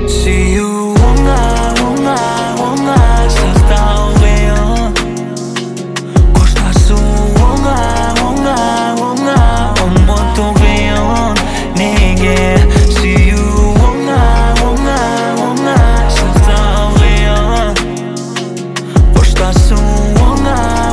сүю оңай сактау кыйын, кошташуу оңай умутуу кыйын. Неге сүю оңай сактау кыйын, кошташуу оңай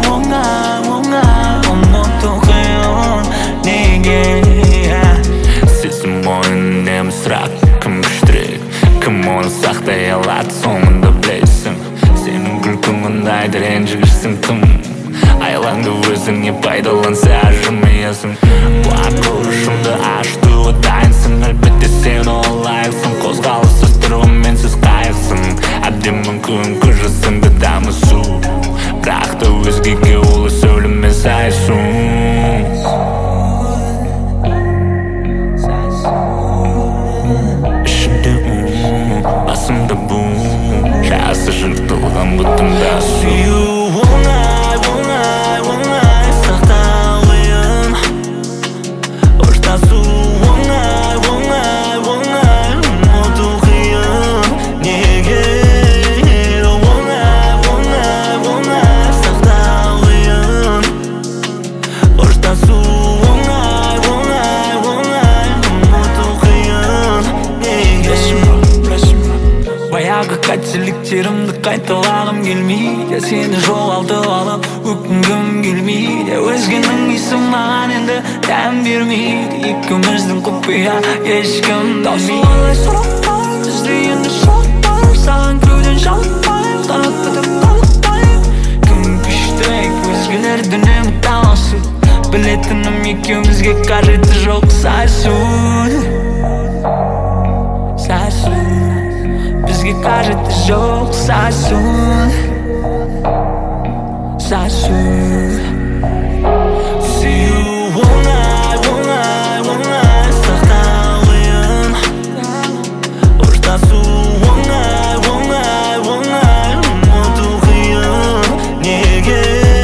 умутуу кыйын. Неге Сезім мойын эми сұрақ, кім күштірек, кім оны сақтай алады соңында білесің. Сенің күлкің қандайда ренжігішсің тым, айлаңды өзіңе пайдаланса жымиясың. Қуат-қылышымды ашытуға дайынсың, әлбетте сен олайсың. Қозғалыссыз тұрғым менсіз қайықсың, әбден мүмкін күржісіңді дамысу, бірақ та өзгеге олы сөйлеме сайсың. Басымда бұм, жасы жыртылған бұтымда сүю оңай сактау кыйын, кошташуу оңай умутуу кыйын. Неге оңай сактау кыйын, кошташуу оңай умутуу кыйын. Неге баягы качеликтеримди кайталагым келмейт, сени жоголтуп алып өкүнгүм келмейт. Өзгөнүн исин мага энди тәм бермейт, экөөбүздүн купуя эч ким билмейт. Бизде энди шок бар, саган күйдөн жалыкпайм, канаттатып калыкпайм. Ким күчтүүрөөк өзгөлөрдөн үмүт алышып, билетиним экөөбүзгө кажети жок. Сайсуун бизге кажети жок. Сайсуун сүю оңай сактау кыйын, кошташуу оңай умутуу кыйын. Неге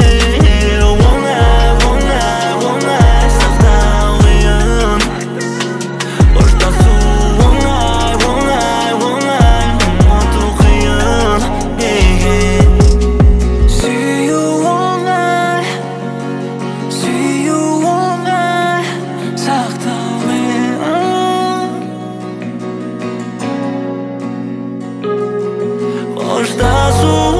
оңай сактау кыйын, кошташуу оңай умутуу кыйын. Неге сүю оңай сактау кыйын, кошташуу